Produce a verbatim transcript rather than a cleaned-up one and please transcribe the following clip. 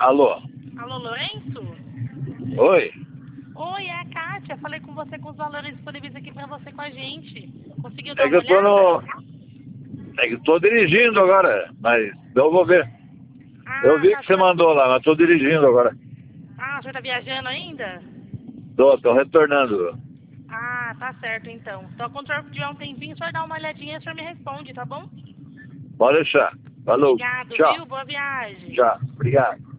Alô? Alô, Lourenço? Oi? Oi, é a Kátia. Falei com você com os valores disponíveis aqui pra você com a gente. Conseguiu dar É que uma eu tô olhada? no... É que eu tô dirigindo agora, mas eu vou ver. Eu Ah, vi tá. que você tá. mandou lá, mas tô dirigindo agora. Ah, o senhor tá viajando ainda? Tô, tô retornando. Ah, tá certo então. Então, quando o senhor tiver um tempinho, o senhor dá uma olhadinha e o senhor me responde, tá bom? Pode deixar. Falou. Obrigado, Tchau. viu? Boa viagem. Tchau. Obrigado.